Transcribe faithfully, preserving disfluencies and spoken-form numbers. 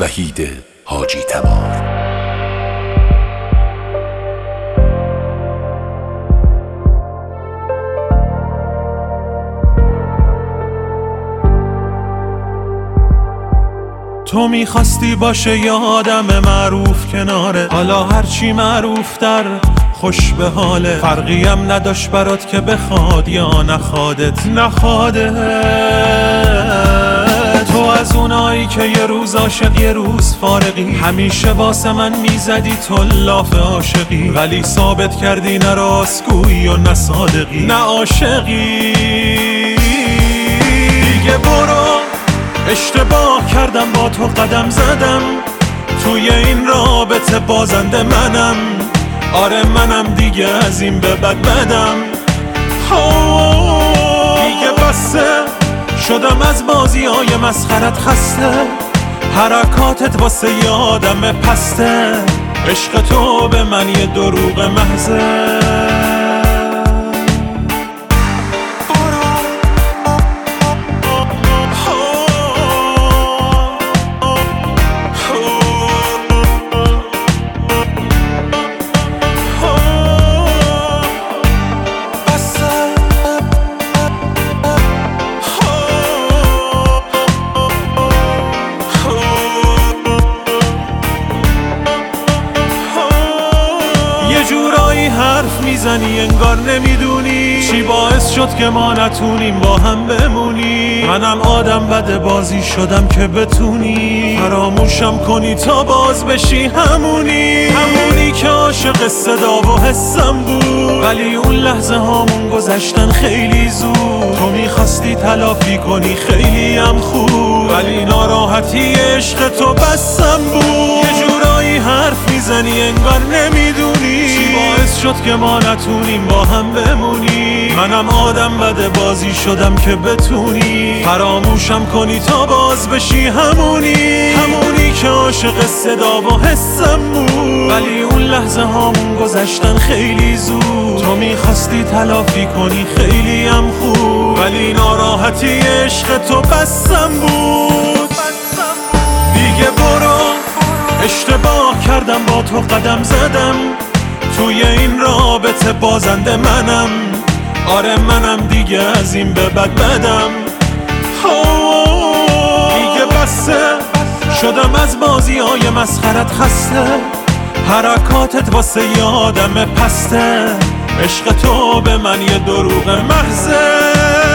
وحید حاجی تبار. تو میخواستی باشه یه آدم معروف کناره، حالا هرچی معروف در خوش به حاله. فرقی هم نداشت برات که بخواد یا نخوادت نخواده. تو از اونایی که یه روز عاشق یه روز فارغی، همیشه واسه من میزدی تو لاف عاشقی، ولی ثابت کردی نه راستگویی و نه صادقی نه عاشقی. دیگه برو، اشتباه کردم با تو قدم زدم، توی این رابطه بازنده منم. آره منم دیگه از این به بعد بدم. دیگه بسه، شدم از بازی های مسخرت خسته، حرکاتت واسه یه آدم پسته. عشق تو به من یه دروغ محضه. جورایی حرف میزنی انگار نمیدونی چی باعث شد که ما نتونیم با هم بمونی. منم آدم بد بازی شدم که بتونی فراموشم کنی تا باز بشی همونی همونی که عاشق صدا و حسم بود، ولی اون لحظه هامون گذشتن خیلی زود. تو میخواستی تلافی کنی خیلی هم خوب، ولی ناراحتی عشق تو بسم بود. یه جورایی حرف میزنی انگار نمیدونی چی باعث شد که ما نتونیم با هم بمونی. منم آدم بد بازی شدم که بتونی فراموشم کنی تا باز بشی همونی همونی که عاشق صدا و حسم بود، ولی اون لحظه هامون گذشتن خیلی زود. تو میخواستی تلافی کنی خیلی هم خوب، ولی ناراحتی عشق تو بسم بود. دیگه برو، اشتباه کردم با تو قدم زدم، توی این رابطه بازنده منم. آره منم دیگه از این به بعد بدم. دیگه بسه، شدم از بازی های مسخرت خسته، حرکاتت واسه یه آدم پسته. عشق تو به من یه دروغ محضه.